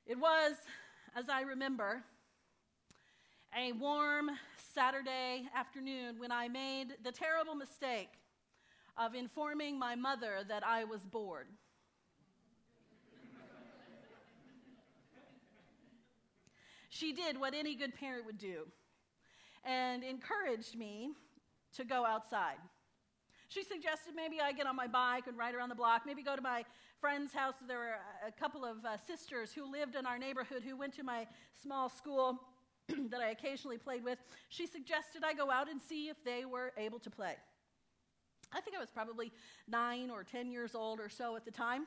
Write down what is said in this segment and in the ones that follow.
It was, as I remember, a warm Saturday afternoon when I made the terrible mistake of informing my mother that I was bored. She did what any good parent would do and encouraged me to go outside. She suggested maybe I get on my bike and ride around the block, maybe go to my friend's house. There were a couple of sisters who lived in our neighborhood who went to my small school that I occasionally played with. She suggested I go out and see if they were able to play. I think I was probably 9 or 10 years old or so at the time.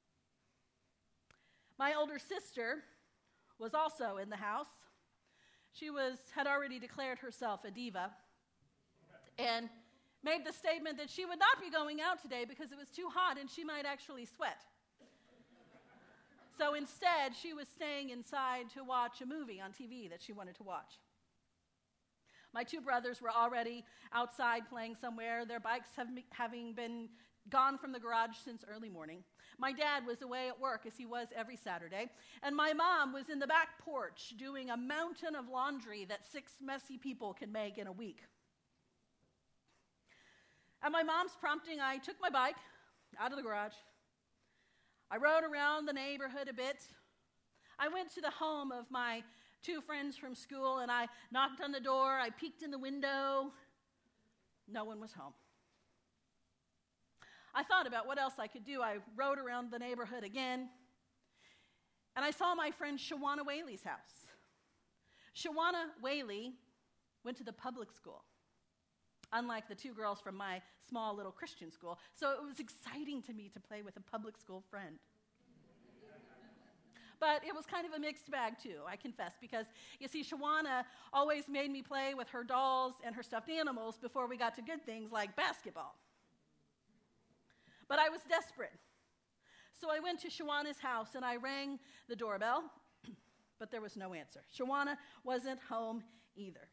My older sister was also in the house. She had already declared herself a diva and made the statement that she would not be going out today because it was too hot and she might actually sweat. So instead, she was staying inside to watch a movie on TV that she wanted to watch. My 2 brothers were already outside playing somewhere, their bikes having been gone from the garage since early morning. My dad was away at work, as he was every Saturday, and my mom was in the back porch doing a mountain of laundry that 6 messy people can make in a week. At my mom's prompting, I took my bike out of the garage. I rode around the neighborhood a bit. I went to the home of my 2 friends from school, and I knocked on the door. I peeked in the window. No one was home. I thought about what else I could do. I rode around the neighborhood again, and I saw my friend Shawana Whaley's house. Shawana Whaley went to the public school, unlike the 2 girls from my small little Christian school. So it was exciting to me to play with a public school friend. But it was kind of a mixed bag, too, I confess, because, you see, Shawana always made me play with her dolls and her stuffed animals before we got to good things like basketball. But I was desperate. So I went to Shawana's house and I rang the doorbell, but there was no answer. Shawana wasn't home either.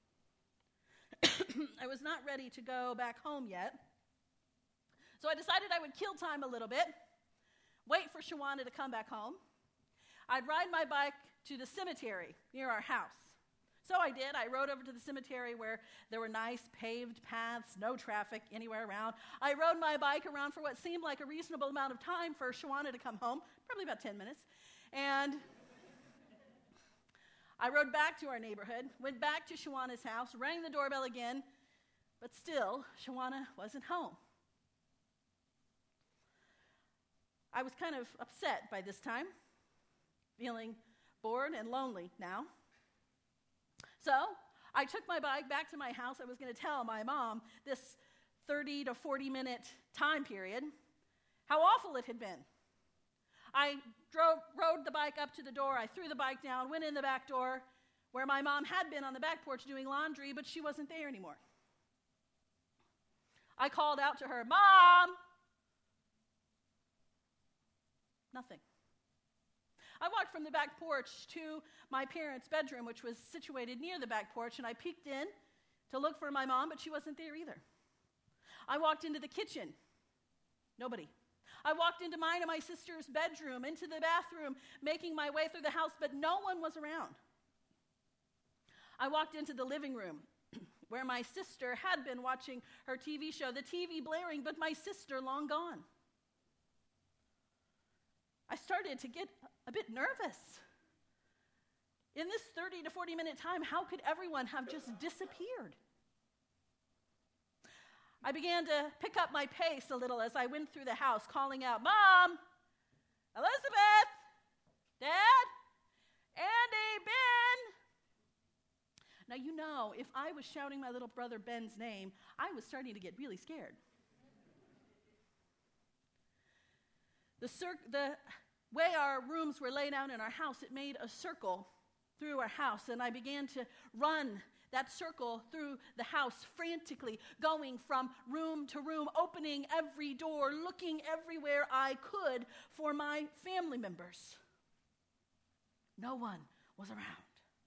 I was not ready to go back home yet. So I decided I would kill time a little bit, wait for Shawana to come back home. I'd ride my bike to the cemetery near our house. So I did. I rode over to the cemetery where there were nice paved paths, no traffic anywhere around. I rode my bike around for what seemed like a reasonable amount of time for Shawana to come home, probably about 10 minutes. And I rode back to our neighborhood, went back to Shawana's house, rang the doorbell again, but still, Shawana wasn't home. I was kind of upset by this time, feeling bored and lonely now. So I took my bike back to my house. I was going to tell my mom this 30 to 40 minute time period, how awful it had been. I rode the bike up to the door. I threw the bike down, went in the back door where my mom had been on the back porch doing laundry, but she wasn't there anymore. I called out to her, "Mom!" Nothing. I walked from the back porch to my parents' bedroom, which was situated near the back porch, and I peeked in to look for my mom, but she wasn't there either. I walked into the kitchen. Nobody. I walked into mine and my sister's bedroom, into the bathroom, making my way through the house, but no one was around. I walked into the living room where my sister had been watching her TV show, the TV blaring, but my sister long gone. I started to get a bit nervous. In this 30 to 40 minute time, how could everyone have just disappeared? I began to pick up my pace a little as I went through the house, calling out, "Mom! Elizabeth! Dad! Andy! Ben!" Now, you know, if I was shouting my little brother Ben's name, I was starting to get really scared. The way our rooms were laid out in our house, it made a circle through our house, and I began to run that circle through the house frantically, going from room to room, opening every door, looking everywhere I could for my family members. No one was around.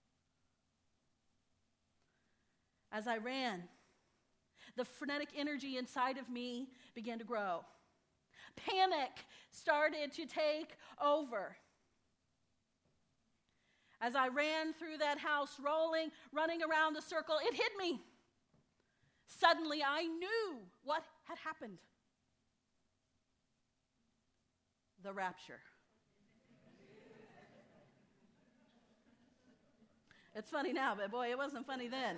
As I ran, the frenetic energy inside of me began to grow. Panic started to take over. As I ran through that house, running around the circle, it hit me. Suddenly, I knew what had happened. The rapture. It's funny now, but boy, it wasn't funny then.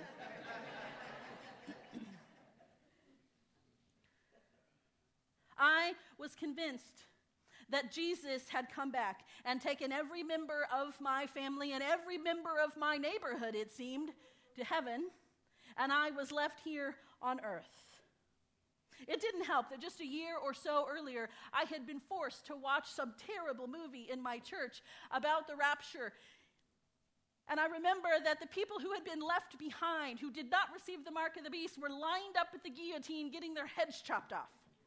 I was convinced that Jesus had come back and taken every member of my family and every member of my neighborhood, it seemed, to heaven, and I was left here on earth. It didn't help that just a year or so earlier, I had been forced to watch some terrible movie in my church about the rapture. And I remember that the people who had been left behind, who did not receive the mark of the beast, were lined up at the guillotine getting their heads chopped off.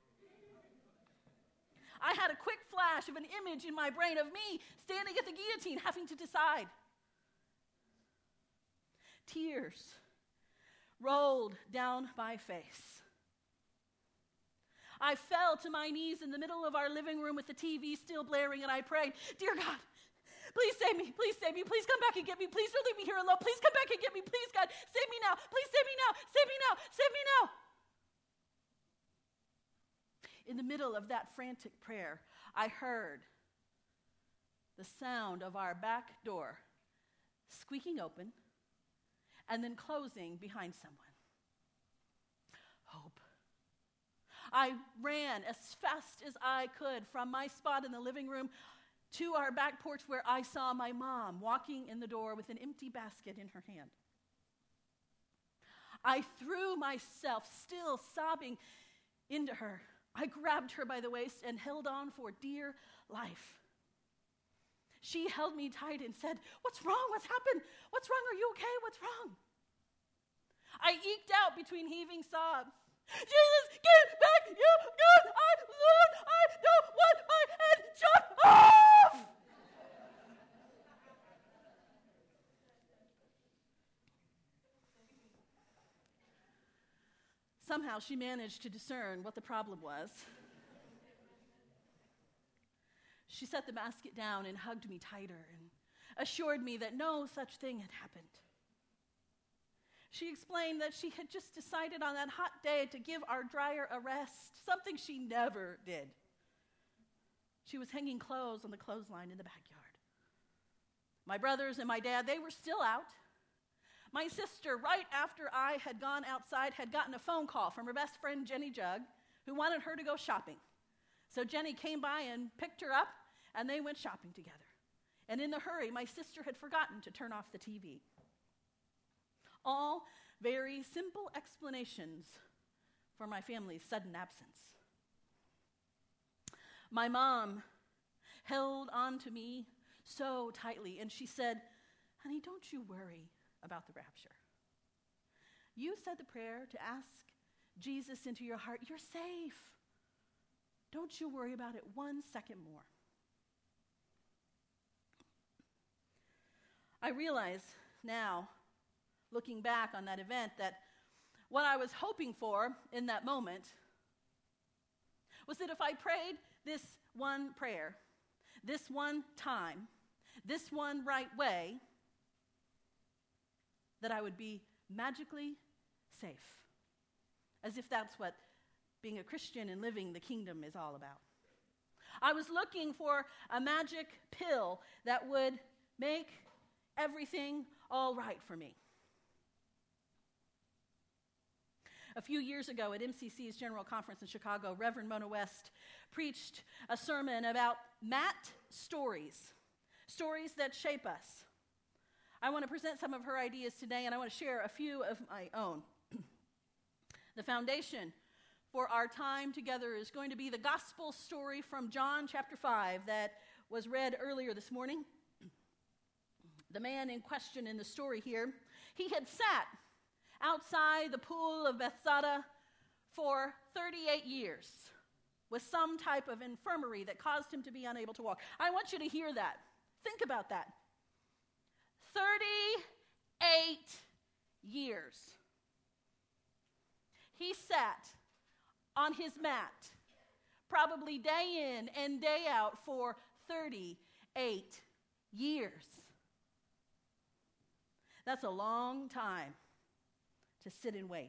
I had a quick flash of an image in my brain of me standing at the guillotine having to decide. Tears rolled down my face. I fell to my knees in the middle of our living room with the TV still blaring, and I prayed, "Dear God, please save me, please save me, please come back and get me, please don't leave me here alone, please come back and get me, please God, save me now, please save me now, save me now, save me now." In the middle of that frantic prayer, I heard the sound of our back door squeaking open and then closing behind someone. Hope. I ran as fast as I could from my spot in the living room to our back porch where I saw my mom walking in the door with an empty basket in her hand. I threw myself, still sobbing, into her. I grabbed her by the waist and held on for dear life. She held me tight and said, "What's wrong? What's happened? What's wrong? Are you okay? What's wrong?" I eked out between heaving sobs, "Jesus, get back, you God, I don't want my head chopped off!" Somehow she managed to discern what the problem was. She set the basket down and hugged me tighter and assured me that no such thing had happened. She explained that she had just decided on that hot day to give our dryer a rest, something she never did. She was hanging clothes on the clothesline in the backyard. My brothers and my dad, they were still out. My sister, right after I had gone outside, had gotten a phone call from her best friend, Jenny Jug, who wanted her to go shopping. So Jenny came by and picked her up, and they went shopping together. And in the hurry, my sister had forgotten to turn off the TV. All very simple explanations for my family's sudden absence. My mom held on to me so tightly, and she said, "Honey, don't you worry about the rapture. You said the prayer to ask Jesus into your heart. You're safe. Don't you worry about it 1 second more." I realize now, looking back on that event, that what I was hoping for in that moment was that if I prayed this one prayer, this one time, this one right way, that I would be magically safe. As if that's what being a Christian and living the kingdom is all about. I was looking for a magic pill that would make everything all right for me. A few years ago at MCC's General Conference in Chicago, Reverend Mona West preached a sermon about Matt stories, stories that shape us. I want to present some of her ideas today, and I want to share a few of my own. The foundation for our time together is going to be the gospel story from John chapter 5 that was read earlier this morning. The man in question in the story here, he had sat outside the pool of Bethsaida for 38 years with some type of infirmity that caused him to be unable to walk. I want you to hear that. Think about that. 38 years. He sat on his mat, probably day in and day out for 38 years. That's a long time to sit and wait.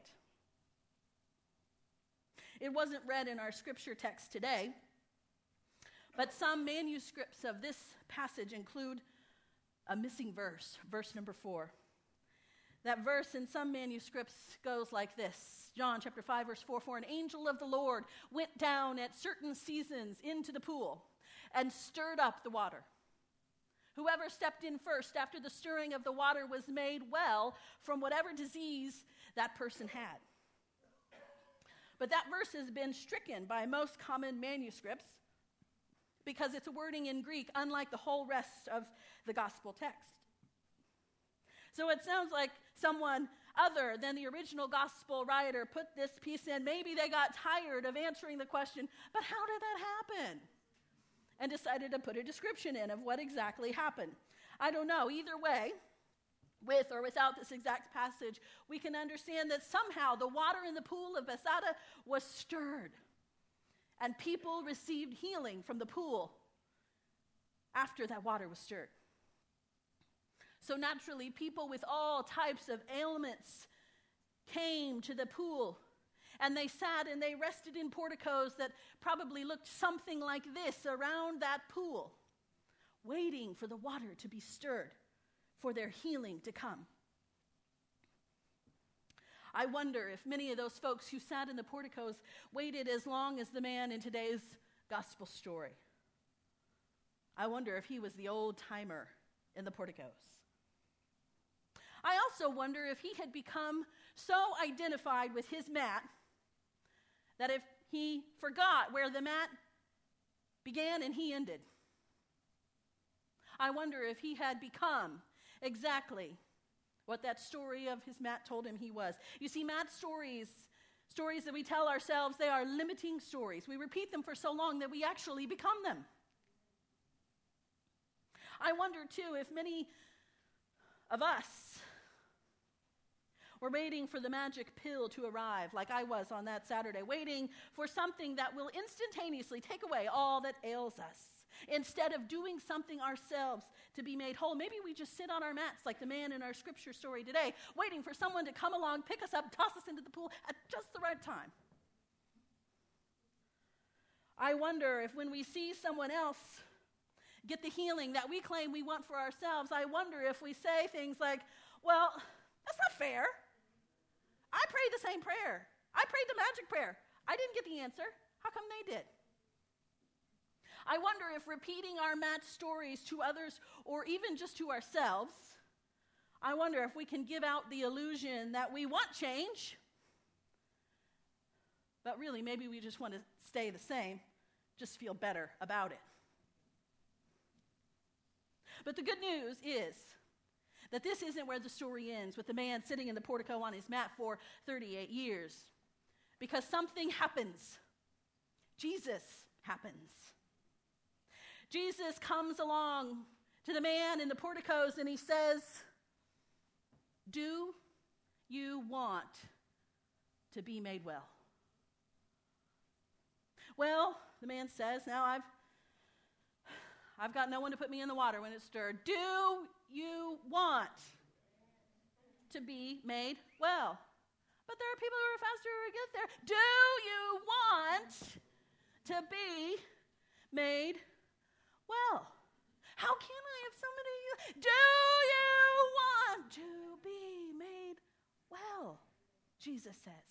It wasn't read in our scripture text today, but some manuscripts of this passage include a missing verse, verse number 4. That verse in some manuscripts goes like this. John chapter 5, verse 4, an angel of the Lord went down at certain seasons into the pool and stirred up the water. Whoever stepped in first after the stirring of the water was made well from whatever disease that person had. But that verse has been stricken by most common manuscripts because it's a wording in Greek, unlike the whole rest of the gospel text. So it sounds like someone other than the original gospel writer put this piece in. Maybe they got tired of answering the question, but how did that happen? And decided to put a description in of what exactly happened. I don't know. Either way, with or without this exact passage, we can understand that somehow the water in the pool of Bethesda was stirred, and people received healing from the pool after that water was stirred. So naturally, people with all types of ailments came to the pool, and they sat and they rested in porticos that probably looked something like this around that pool, waiting for the water to be stirred, for their healing to come. I wonder if many of those folks who sat in the porticos waited as long as the man in today's gospel story. I wonder if he was the old timer in the porticos. I also wonder if he had become so identified with his mat that if he forgot where the mat began and he ended. I wonder if he had become exactly what that story of his mat told him he was. You see, Matt's stories that we tell ourselves, they are limiting stories. We repeat them for so long that we actually become them. I wonder, too, if many of us were waiting for the magic pill to arrive, like I was on that Saturday, waiting for something that will instantaneously take away all that ails us. Instead of doing something ourselves to be made whole, maybe we just sit on our mats like the man in our scripture story today, waiting for someone to come along, pick us up, toss us into the pool at just the right time. I wonder if when we see someone else get the healing that we claim we want for ourselves, I wonder if we say things like, well, that's not fair. I prayed the same prayer. I prayed the magic prayer. I didn't get the answer. How come they did? I wonder if repeating our Matt stories to others or even just to ourselves, I wonder if we can give out the illusion that we want change, but really maybe we just want to stay the same, just feel better about it. But the good news is that this isn't where the story ends, with the man sitting in the portico on his mat for 38 years. Because something happens. Jesus happens. Jesus comes along to the man in the porticos and he says, "Do you want to be made well?" Well, the man says, "Now I've got no one to put me in the water when it's stirred. Do you want to be made well?" But there are people who are faster to get there. Do you want to be made well? How can I if somebody... Do you want to be made well? Jesus says.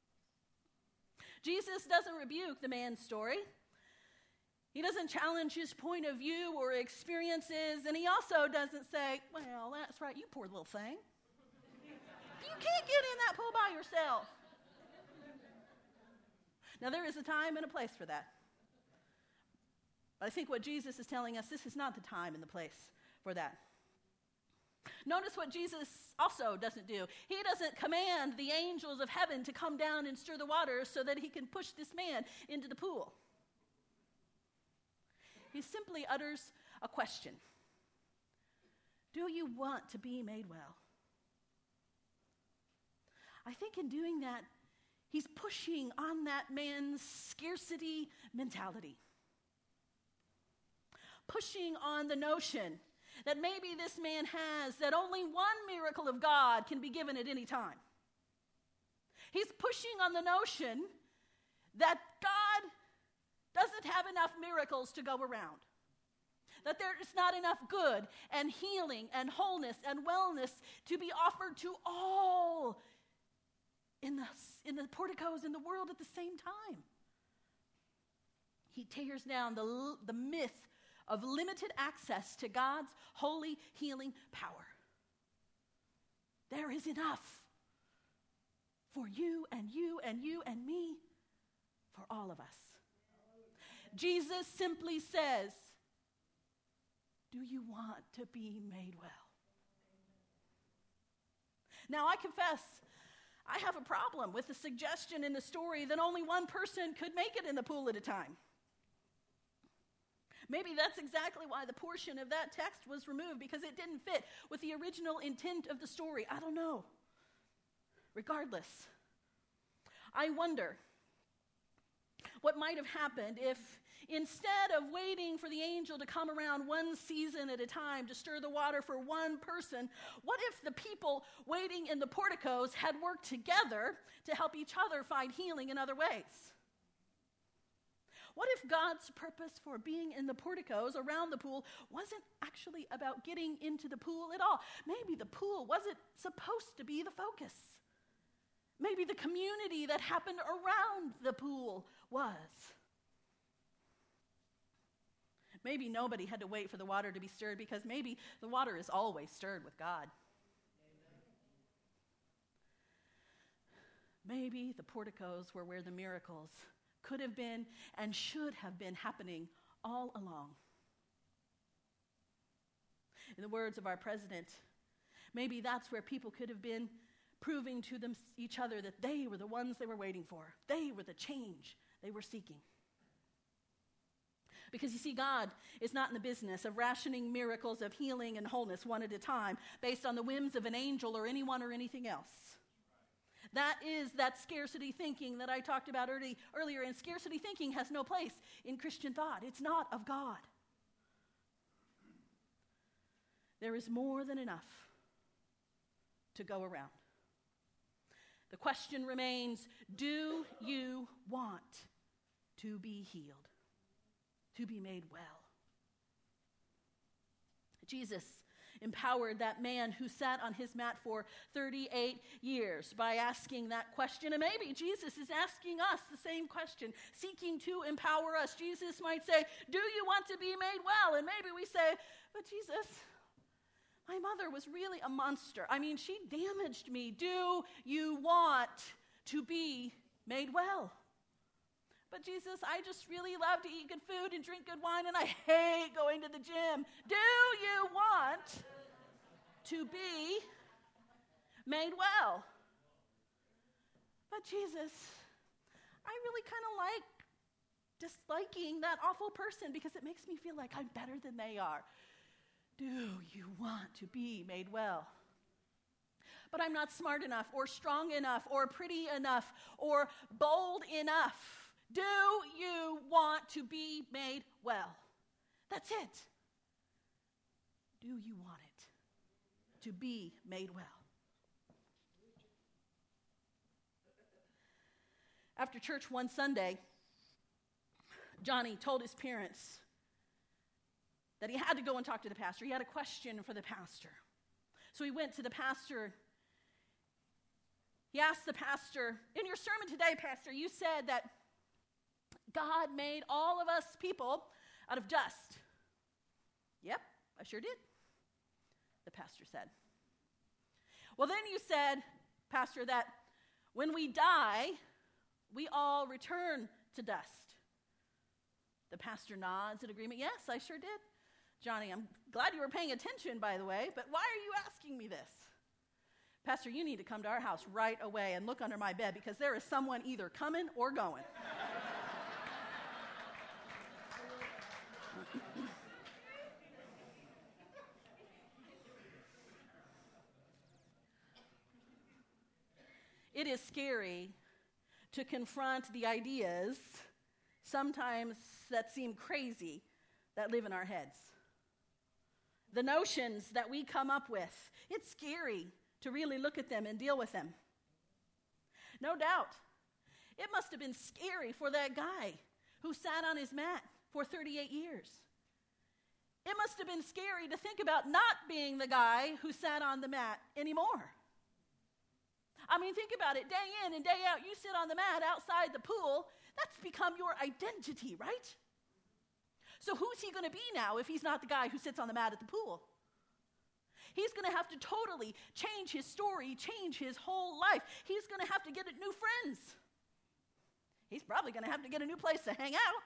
Jesus doesn't rebuke the man's story. He doesn't challenge his point of view or experiences, and he also doesn't say, "Well, that's right, you poor little thing. You can't get in that pool by yourself." Now, there is a time and a place for that. But I think what Jesus is telling us, this is not the time and the place for that. Notice what Jesus also doesn't do. He doesn't command the angels of heaven to come down and stir the water so that he can push this man into the pool. He simply utters a question. Do you want to be made well? I think in doing that, he's pushing on that man's scarcity mentality. Pushing on the notion that maybe this man has, that only one miracle of God can be given at any time. He's pushing on the notion that God doesn't have enough miracles to go around, that there is not enough good and healing and wholeness and wellness to be offered to all in the porticos in the world at the same time. He tears down the myth of limited access to God's holy healing power. There is enough for you and you and you and me, for all of us. Jesus simply says, do you want to be made well? Now, I confess, I have a problem with the suggestion in the story that only one person could make it in the pool at a time. Maybe that's exactly why the portion of that text was removed, because it didn't fit with the original intent of the story. I don't know. Regardless, I wonder what might have happened if, instead of waiting for the angel to come around one season at a time to stir the water for one person, what if the people waiting in the porticos had worked together to help each other find healing in other ways? What if God's purpose for being in the porticos around the pool wasn't actually about getting into the pool at all? Maybe the pool wasn't supposed to be the focus. Maybe the community that happened around the pool was. Maybe nobody had to wait for the water to be stirred, because maybe the water is always stirred with God. Maybe the porticos were where the miracles could have been and should have been happening all along. In the words of our president, maybe that's where people could have been proving to each other that they were the ones they were waiting for. They were the change they were seeking. Because you see, God is not in the business of rationing miracles of healing and wholeness one at a time based on the whims of an angel or anyone or anything else. That is that scarcity thinking that I talked about earlier, and scarcity thinking has no place in Christian thought. It's not of God. There is more than enough to go around. The question remains, do you want to be healed? To be made well? Jesus empowered that man who sat on his mat for 38 years by asking that question. And maybe Jesus is asking us the same question, seeking to empower us. Jesus might say, do you want to be made well? And maybe we say, but Jesus, my mother was really a monster. I mean, she damaged me. Do you want to be made well? But Jesus, I just really love to eat good food and drink good wine, and I hate going to the gym. Do you want to be made well? But Jesus, I really kind of like disliking that awful person because it makes me feel like I'm better than they are. Do you want to be made well? But I'm not smart enough or strong enough or pretty enough or bold enough. Do you want to be made well? That's it. Do you want it to be made well? After church one Sunday, Johnny told his parents that he had to go and talk to the pastor. He had a question for the pastor. So he went to the pastor. He asked the pastor, in your sermon today, Pastor, you said that God made all of us people out of dust. Yep, I sure did, the pastor said. Well, then you said, Pastor, that when we die, we all return to dust. The pastor nods in agreement. Yes, I sure did. Johnny, I'm glad you were paying attention, by the way, but why are you asking me this? Pastor, you need to come to our house right away and look under my bed, because there is someone either coming or going. It is scary to confront the ideas, sometimes that seem crazy, that live in our heads. the notions that we come up with. It's scary to really look at them and deal with them. No doubt, it must have been scary for that guy who sat on his mat for 38 years. It must have been scary to think about not being the guy who sat on the mat anymore. I mean, think about it. Day in and day out, you sit on the mat outside the pool. That's become your identity, right? So who's he going to be now if he's not the guy who sits on the mat at the pool? He's going to have to totally change his story, change his whole life. He's going to have to get new friends. He's probably going to have to get a new place to hang out.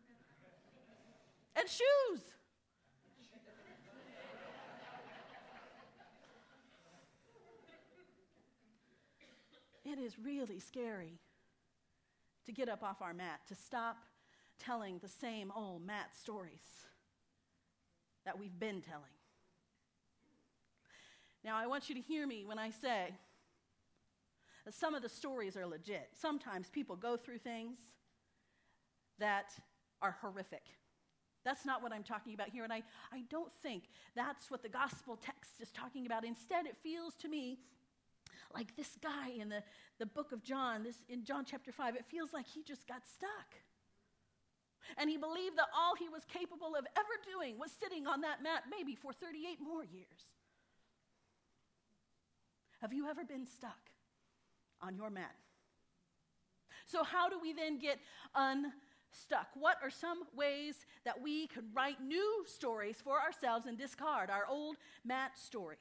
And shoes. It is really scary to get up off our mat, to stop telling the same old mat stories that we've been telling. Now, I want you to hear me when I say that some of the stories are legit. Sometimes people go through things that are horrific. That's not what I'm talking about here, and I don't think that's what the gospel text is talking about. Instead, it feels to me like this guy in the book of John, in John chapter 5, it feels like he just got stuck. And he believed that all he was capable of ever doing was sitting on that mat maybe for 38 more years. Have you ever been stuck on your mat? So how do we then get unstuck? What are some ways that we could write new stories for ourselves and discard our old mat stories?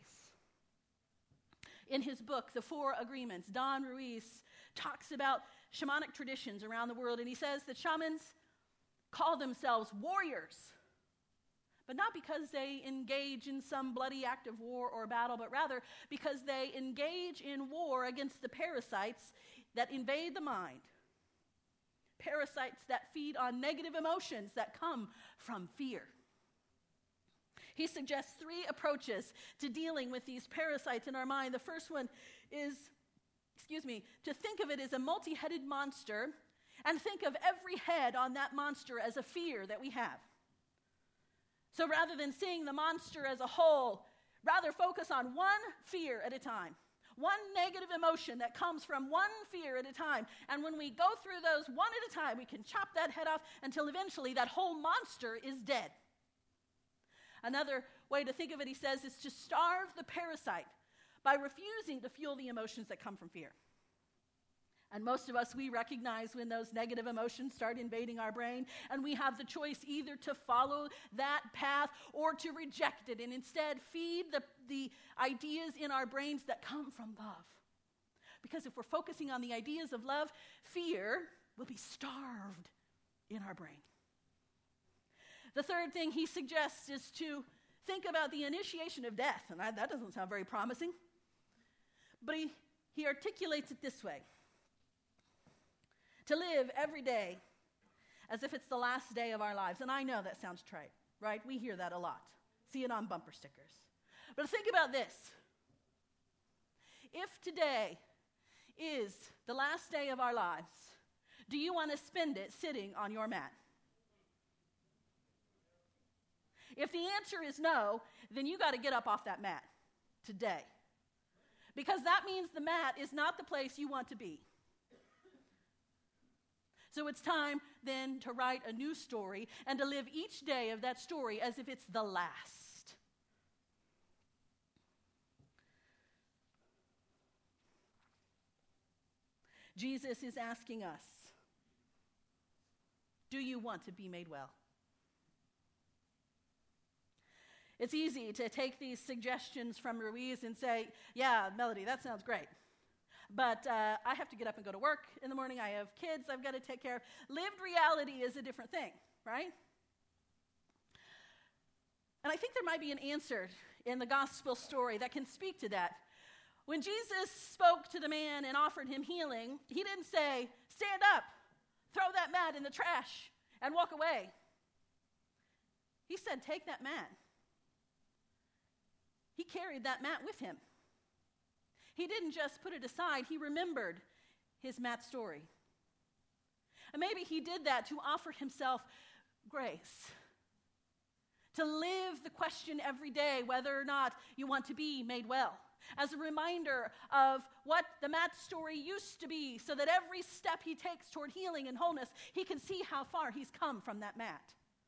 In his book, The Four Agreements, Don Ruiz talks about shamanic traditions around the world, and he says that shamans call themselves warriors, but not because they engage in some bloody act of war or battle, but rather because they engage in war against the parasites that invade the mind, parasites that feed on negative emotions that come from fear. He suggests 3 approaches to dealing with these parasites in our mind. The first one is, to think of it as a multi-headed monster and think of every head on that monster as a fear that we have. So rather than seeing the monster as a whole, rather focus on one fear at a time, one negative emotion that comes from one fear at a time. And when we go through those one at a time, we can chop that head off until eventually that whole monster is dead. Another way to think of it, he says, is to starve the parasite by refusing to fuel the emotions that come from fear. And most of us, we recognize when those negative emotions start invading our brain, and we have the choice either to follow that path or to reject it and instead feed the ideas in our brains that come from love. Because if we're focusing on the ideas of love, fear will be starved in our brain. The third thing he suggests is to think about the initiation of death. And that doesn't sound very promising. But he articulates it this way. To live every day as if it's the last day of our lives. And I know that sounds trite, right? We hear that a lot. See it on bumper stickers. But think about this. If today is the last day of our lives, do you want to spend it sitting on your mat? If the answer is no, then you got to get up off that mat today. Because that means the mat is not the place you want to be. So it's time then to write a new story and to live each day of that story as if it's the last. Jesus is asking us, do you want to be made well? It's easy to take these suggestions from Ruiz and say, yeah, Melody, that sounds great. But I have to get up and go to work in the morning. I have kids I've got to take care of. Lived reality is a different thing, right? And I think there might be an answer in the gospel story that can speak to that. When Jesus spoke to the man and offered him healing, he didn't say, stand up, throw that mat in the trash, and walk away. He said, take that mat. He carried that mat with him. He didn't just put it aside, he remembered his mat story. And maybe he did that to offer himself grace, to live the question every day whether or not you want to be made well, as a reminder of what the Matt story used to be, so that every step he takes toward healing and wholeness, he can see how far he's come from that mat.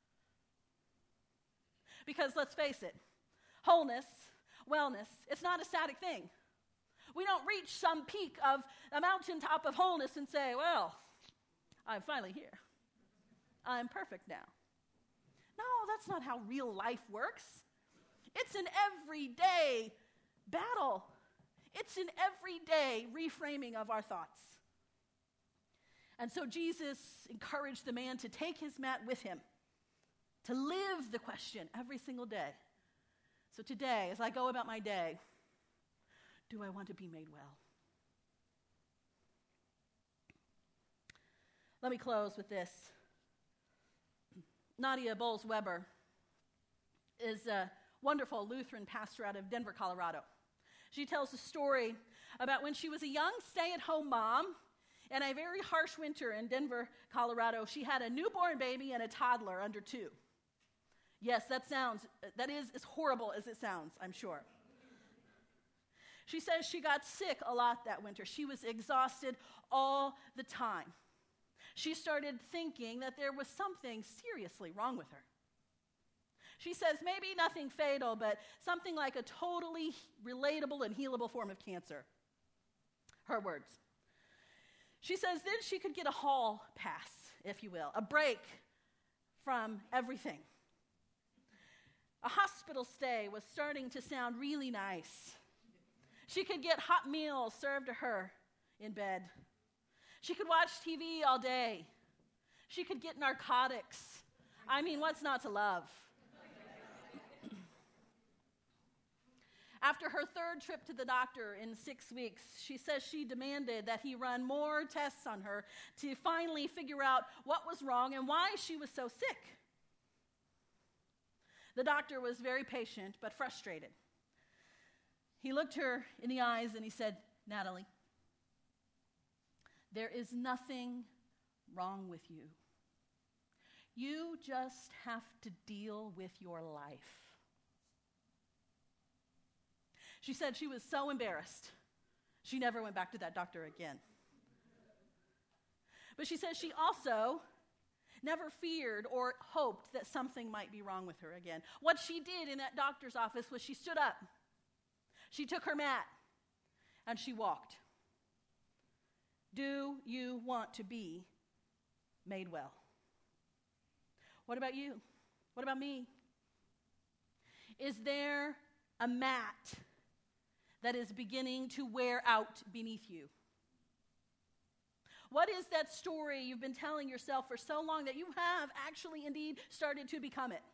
Because let's face it, wholeness, wellness, it's not a static thing. We don't reach some peak of a mountaintop of wholeness and say, well, I'm finally here. I'm perfect now. No, that's not how real life works. It's an everyday battle. It's an everyday reframing of our thoughts. And so Jesus encouraged the man to take his mat with him, to live the question every single day. So today, as I go about my day, do I want to be made well? Let me close with this. Nadia Bowles-Weber is a wonderful Lutheran pastor out of Denver, Colorado. She tells a story about when she was a young stay-at-home mom in a very harsh winter in Denver, Colorado. She had a newborn baby and a toddler under 2. Yes, that is as horrible as it sounds, I'm sure. She says she got sick a lot that winter. She was exhausted all the time. She started thinking that there was something seriously wrong with her. She says maybe nothing fatal, but something like a totally relatable and healable form of cancer. Her words. She says then she could get a hall pass, if you will, a break from everything. A hospital stay was starting to sound really nice. She could get hot meals served to her in bed. She could watch TV all day. She could get narcotics. I mean, what's not to love? After her 3rd trip to the doctor in 6 weeks, she says she demanded that he run more tests on her to finally figure out what was wrong and why she was so sick. The doctor was very patient but frustrated. He looked her in the eyes and he said, "Natalie, there is nothing wrong with you. You just have to deal with your life." She said she was so embarrassed, she never went back to that doctor again. But she says she also never feared or hoped that something might be wrong with her again. What she did in that doctor's office was she stood up, she took her mat, and she walked. Do you want to be made well? What about you? What about me? Is there a mat that is beginning to wear out beneath you? What is that story you've been telling yourself for so long that you have actually indeed started to become it?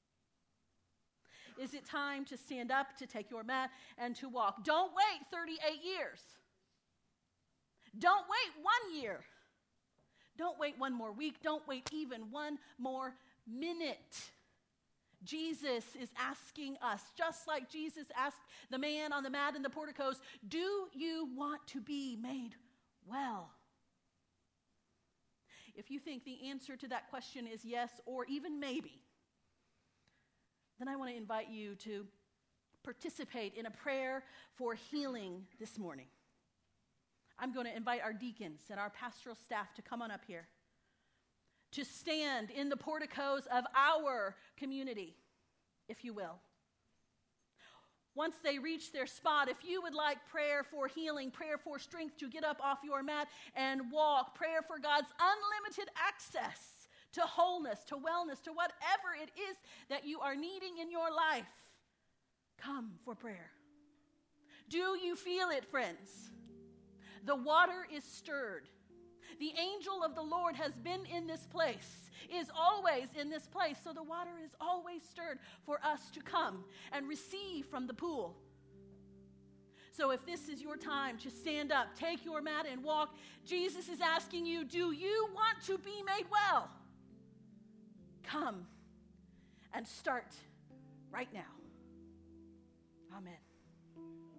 Is it time to stand up, to take your mat, and to walk? Don't wait 38 years. Don't wait 1 year. Don't wait 1 more week. Don't wait even 1 more minute. Jesus is asking us, just like Jesus asked the man on the mat in the porticos, do you want to be made well? If you think the answer to that question is yes or even maybe, then I want to invite you to participate in a prayer for healing this morning. I'm going to invite our deacons and our pastoral staff to come on up here, to stand in the porticos of our community, if you will. Once they reach their spot, if you would like prayer for healing, prayer for strength to get up off your mat and walk, prayer for God's unlimited access to wholeness, to wellness, to whatever it is that you are needing in your life, come for prayer. Do you feel it, friends? The water is stirred. The angel of the Lord has been in this place, is always in this place. So the water is always stirred for us to come and receive from the pool. So if this is your time to stand up, take your mat and walk, Jesus is asking you, do you want to be made well? Come and start right now. Amen.